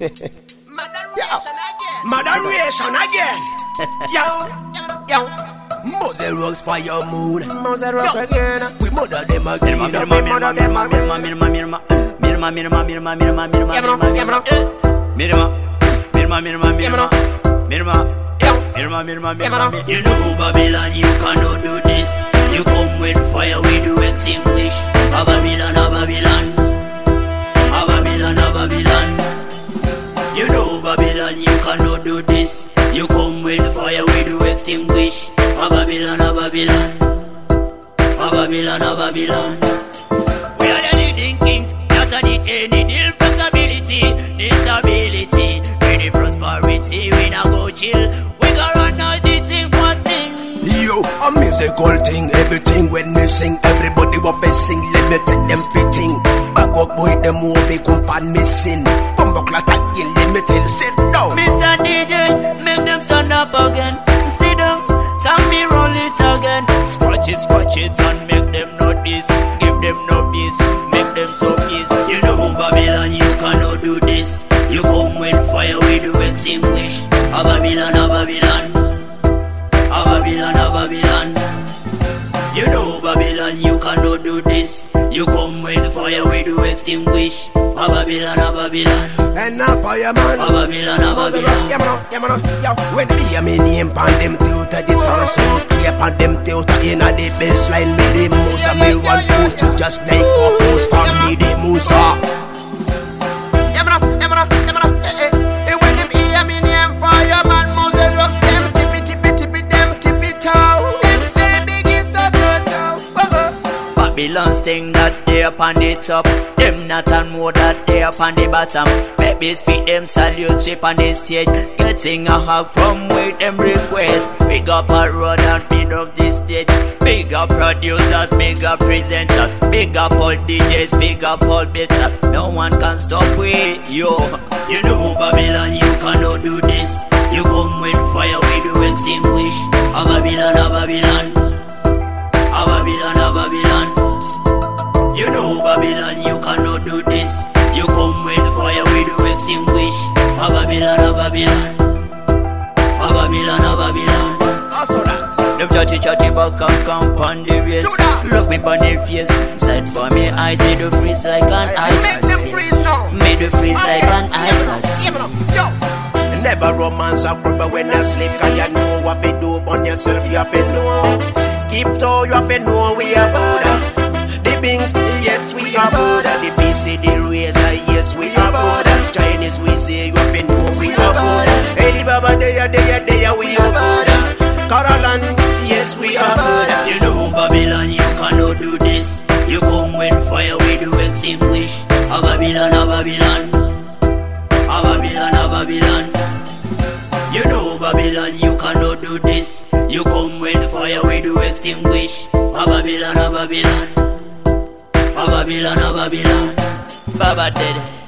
Moderation again. Yo. Mother rocks fire moon. Mother rocks again. We mother them again. You know Babylon, you cannot do this. You come with fire, we do extinguish. A Babylon, a Babylon. A Babylon, a Babylon. You know Babylon, you cannot do this. You come with fire, we do extinguish. A Babylon, a Babylon. A Babylon, a Babylon. We are the leading kings, not a need any deal. Flexibility, disability, any prosperity. We not go chill. We go run all the thing, one thing. Yo, a musical thing, everything when me sing. Everybody what they sing, let me take them fitting. Back up boy, them movie compan missing. Bumbuckler tagging, let me tell, sit down. Mr. DJ, make them stand up again. Sit down, some me roll it again. Scratch it and make them notice. Give them no peace, make them so peace. You know Babylon, you cannot do this. You come with fire, we do extinguish. A Babylon, a Babylon. A Babylon, a Babylon. You know Babylon, you cannot do this. You come with fire, we do extinguish. A Babylon, a Babylon. And a fireman. A Babylon, a Babylon. Yo. When me a me name pan them tutor, this also clear pan them tutor in a the baseline. Me the most of me one foot to just like a post for me the most. When them hear me name fireman, Moses rocks them tippy them tippy toe. Them say big it Babylon sting that they upon the top. Them not and know that they upon the bottom. Babies feet them salute trip on the stage. Getting a hug from where them request. Big up a road and big up the stage. Big up producers, big up presenters. Big up all DJs, big up all better. No one can stop with yo. You know Babylon, you cannot do this. You come with fire, we do extinguish. A Babylon, a Babylon. A Babylon, a Babylon. You know Babylon, you cannot do this. You come with fire, we do extinguish. A Babylon, a Babylon. A Babylon, a Babylon. Also that. Them chatty back and come on the race. Look me on their face. Set for me eyes, made to freeze like an ice. Make them freeze now. Made to freeze like an ice. Yo. Never romance a crowd, but when I sleep, cause you know what they do on yourself, you have to know. Keep to you have to know we are border. The Bings, yes we are border. The PC, the Razor, yes we are border. Chinese we say you have to know we are border. Alibaba, they are we are border. Caroline, yes we are border. You know Babylon, you cannot do this. You come with fire, we do extinguish. A Babylon, a Babylon. A Babylon, a Babylon. You know Babylon, you cannot do this. You come with fire, we do extinguish. A Babylon, a Babylon. A Babylon, a Babylon. Baba dead.